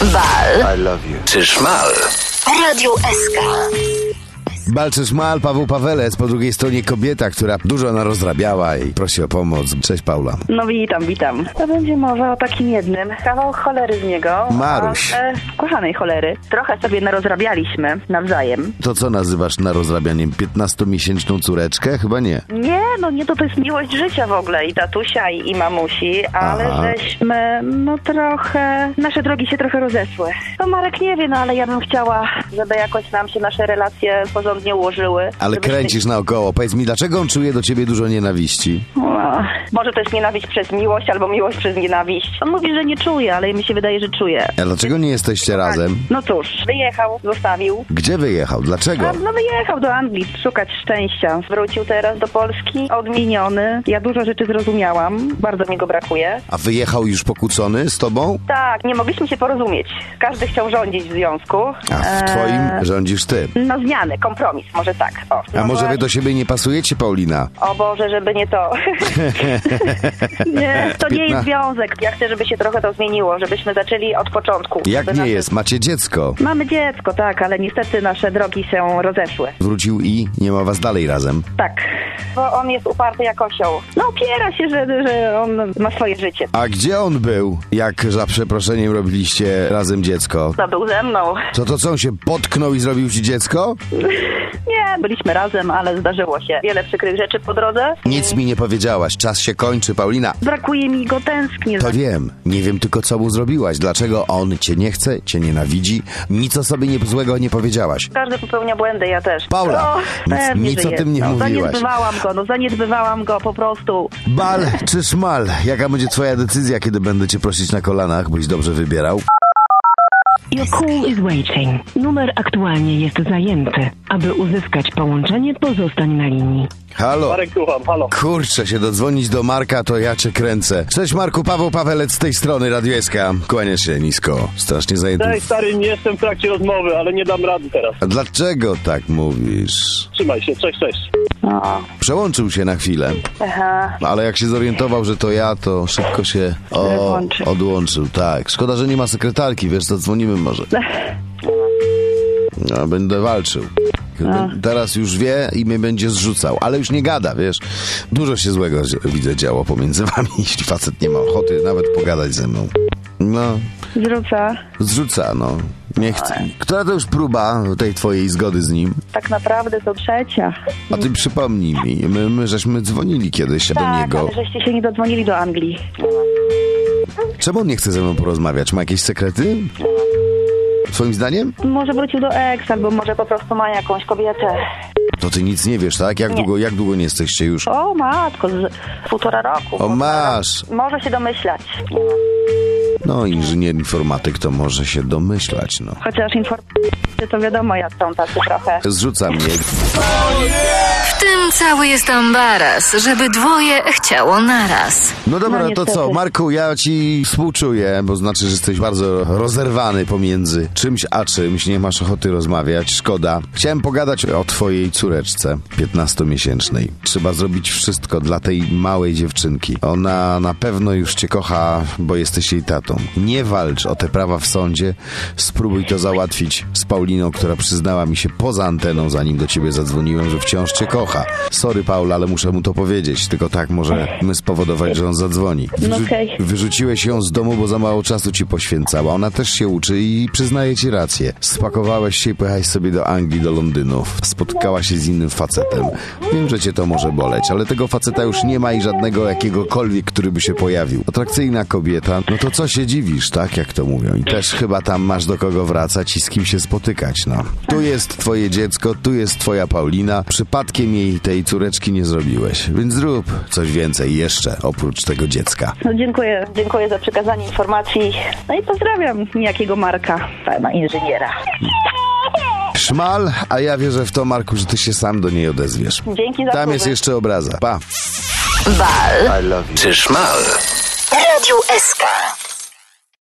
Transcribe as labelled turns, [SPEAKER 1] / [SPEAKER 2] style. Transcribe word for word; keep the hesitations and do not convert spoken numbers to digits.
[SPEAKER 1] Bal.
[SPEAKER 2] I love you.
[SPEAKER 1] Czy szmal? Radio S K.
[SPEAKER 3] Bal czy szmal, Paweł Pawelec, po drugiej stronie kobieta, która dużo narozrabiała i prosi o pomoc. Cześć, Paula.
[SPEAKER 4] No witam, witam. To będzie mowa o takim jednym. Kawał cholery z niego.
[SPEAKER 3] Maruś.
[SPEAKER 4] A, e, kochanej cholery. Trochę sobie narozrabialiśmy nawzajem.
[SPEAKER 3] To co nazywasz narozrabianiem? piętnastomiesięczną córeczkę? Chyba nie.
[SPEAKER 4] Nie, no nie, to, to jest miłość życia w ogóle. I tatusia, i, i mamusi. Ale
[SPEAKER 3] Aha.
[SPEAKER 4] żeśmy, no trochę, nasze drogi się trochę rozeszły. No Marek nie wie, no ale ja bym chciała, żeby jakoś nam się nasze relacje porządnie ułożyły.
[SPEAKER 3] Ale
[SPEAKER 4] żebyśmy...
[SPEAKER 3] kręcisz naokoło. Powiedz mi, dlaczego on czuje do ciebie dużo nienawiści?
[SPEAKER 4] O, może to jest nienawiść przez miłość, albo miłość przez nienawiść. On mówi, że nie czuje, ale mi się wydaje, że czuje.
[SPEAKER 3] A dlaczego nie jesteście razem?
[SPEAKER 4] No cóż, wyjechał, zostawił.
[SPEAKER 3] Gdzie wyjechał? Dlaczego?
[SPEAKER 4] A, no wyjechał do Anglii szukać szczęścia. Wrócił teraz do Polski, odmieniony. Ja dużo rzeczy zrozumiałam, bardzo mi go brakuje.
[SPEAKER 3] A wyjechał już pokłócony z tobą?
[SPEAKER 4] Tak, nie mogliśmy się porozumieć. Każdy chciał rządzić w związku.
[SPEAKER 3] A w twoim
[SPEAKER 4] Eee,
[SPEAKER 3] rządzisz ty.
[SPEAKER 4] No zmiany, kompromis, może tak. O, no
[SPEAKER 3] A może wy
[SPEAKER 4] właśnie.
[SPEAKER 3] do siebie nie pasujecie, Paulina?
[SPEAKER 4] O Boże, żeby nie to. Nie, to nie jest
[SPEAKER 3] Piętna-
[SPEAKER 4] związek. Ja chcę, żeby się trochę to zmieniło, żebyśmy zaczęli od początku.
[SPEAKER 3] Jak
[SPEAKER 4] Żeby
[SPEAKER 3] nie
[SPEAKER 4] nasze-
[SPEAKER 3] jest? Macie dziecko.
[SPEAKER 4] Mamy dziecko, tak, ale niestety nasze drogi się rozeszły.
[SPEAKER 3] Wrócił i nie ma was dalej razem.
[SPEAKER 4] Tak, bo on jest uparty jak osioł. No opiera się, że, że on ma swoje życie.
[SPEAKER 3] A gdzie on był, jak za przeproszeniem robiliście razem dziecko?
[SPEAKER 4] To był ze mną.
[SPEAKER 3] Co to co, on się potknął i zrobił ci dziecko?
[SPEAKER 4] Nie, byliśmy razem, ale zdarzyło się wiele przykrych rzeczy po drodze.
[SPEAKER 3] Nic mi nie powiedziałaś, czas się kończy, Paulina.
[SPEAKER 4] Brakuje mi go, tęsknię.
[SPEAKER 3] To wiem, nie wiem tylko co mu zrobiłaś, dlaczego on cię nie chce, cię nienawidzi, nic o sobie nie, złego nie powiedziałaś.
[SPEAKER 4] Każdy popełnia błędy, ja też.
[SPEAKER 3] Paula, nic-
[SPEAKER 4] pewnie,
[SPEAKER 3] nic
[SPEAKER 4] że
[SPEAKER 3] o
[SPEAKER 4] jest.
[SPEAKER 3] tym nie
[SPEAKER 4] no,
[SPEAKER 3] mówiłaś.
[SPEAKER 4] Zaniedbywałam go, no zaniedbywałam go po prostu.
[SPEAKER 3] Bal czy szmal? Jaka będzie twoja decyzja, kiedy będę cię prosić na kolanach, byś dobrze wybierał?
[SPEAKER 5] Your call is waiting. Numer aktualnie jest zajęty. Aby uzyskać połączenie, pozostań na linii.
[SPEAKER 3] Halo?
[SPEAKER 6] Marek, słucham, halo.
[SPEAKER 3] Kurczę, się dodzwonić do Marka, to ja cię kręcę. Cześć Marku, Paweł Pawelec z tej strony, Radio S K. Kłaniasz się nisko, strasznie zajęty.
[SPEAKER 6] Cześć, stary, nie jestem w trakcie rozmowy, ale nie dam rady teraz.
[SPEAKER 3] A dlaczego tak mówisz?
[SPEAKER 6] Trzymaj się, cześć, cześć.
[SPEAKER 4] No,
[SPEAKER 3] Przełączył się na chwilę,
[SPEAKER 4] aha.
[SPEAKER 3] ale jak się zorientował, że to ja, to szybko się o,
[SPEAKER 4] Odłączył.
[SPEAKER 3] odłączył. Tak, szkoda, że nie ma sekretarki, wiesz, zadzwonimy może. No, będę walczył. Teraz już wie i mnie będzie zrzucał, ale już nie gada, wiesz. Dużo się złego zi- widzę działo pomiędzy wami, jeśli facet nie ma ochoty nawet pogadać ze mną. No,
[SPEAKER 4] Zrzuca.
[SPEAKER 3] zrzuca, no. Nie chce. Która to już próba tej twojej zgody z nim?
[SPEAKER 4] Tak naprawdę to trzecia.
[SPEAKER 3] A ty przypomnij mi, my, my żeśmy dzwonili kiedyś do
[SPEAKER 4] Tak,
[SPEAKER 3] niego.
[SPEAKER 4] ale żeście się nie dodzwonili do Anglii.
[SPEAKER 3] Czemu on nie chce ze mną porozmawiać? Ma jakieś sekrety? Twoim zdaniem?
[SPEAKER 4] Może wrócił do ex, albo może po prostu ma jakąś kobietę.
[SPEAKER 3] To ty nic nie wiesz, tak? Jak
[SPEAKER 4] Nie.
[SPEAKER 3] długo, jak długo nie jesteście już?
[SPEAKER 4] O matko, z półtora roku.
[SPEAKER 3] O, masz.
[SPEAKER 4] Może się domyślać.
[SPEAKER 3] No, inżynier informatyk to może się domyślać, no.
[SPEAKER 4] Chociaż informacje to wiadomo, jak są tacy trochę.
[SPEAKER 3] Zrzuca mnie.
[SPEAKER 1] W tym cały jest ambaras, żeby dwoje chciało naraz.
[SPEAKER 3] No dobra,
[SPEAKER 4] No
[SPEAKER 3] to
[SPEAKER 4] niestety.
[SPEAKER 3] co? Marku, ja ci współczuję, bo znaczy, że jesteś bardzo rozerwany pomiędzy czymś a czymś. Nie masz ochoty rozmawiać, szkoda. Chciałem pogadać o twojej córeczce piętnastomiesięcznej. Trzeba zrobić wszystko dla tej małej dziewczynki. Ona na pewno już cię kocha, bo jesteś jej tatą. Nie walcz o te prawa w sądzie. Spróbuj to załatwić z Pauliną, która przyznała mi się poza anteną, zanim do ciebie zadzwoniłem, że wciąż cię kocha. Sorry, Paula, ale muszę mu to powiedzieć. Tylko tak możemy spowodować, że on zadzwoni.
[SPEAKER 4] No okej.
[SPEAKER 3] Wyrzuciłeś ją z domu, bo za mało czasu ci poświęcała. Ona też się uczy i przyznaje ci rację. Spakowałeś się i pojechałeś sobie do Anglii, do Londynu. Spotkałaś się z innym facetem. Wiem, że cię to może boleć, ale tego faceta już nie ma i żadnego jakiegokolwiek, który by się pojawił. Atrakcyjna kobieta, no to co się dziwisz, tak jak to mówią. I też chyba tam masz do kogo wracać i z kim się spotykać, no. Tu jest twoje dziecko, tu jest twoja Paulina. Przypadkiem jej tej córeczki nie zrobiłeś. Więc zrób coś więcej jeszcze, oprócz tego dziecka.
[SPEAKER 4] No dziękuję, dziękuję za przekazanie informacji. No i pozdrawiam niejakiego Marka, pana inżyniera.
[SPEAKER 3] Szmal, a ja wierzę w to, Marku, że ty się sam do niej odezwiesz.
[SPEAKER 4] Dzięki za
[SPEAKER 3] Tam
[SPEAKER 4] próbę.
[SPEAKER 3] jest jeszcze obraza. Pa.
[SPEAKER 1] Bal.
[SPEAKER 2] I love you.
[SPEAKER 1] Czy szmal? Radio S K.